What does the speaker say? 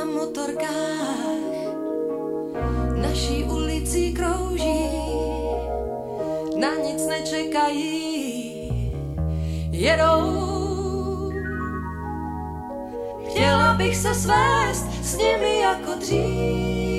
motorkách naší ulicí krouží, na nic nečekají, jedou. Chtěla bych se svést s nimi jako dřív,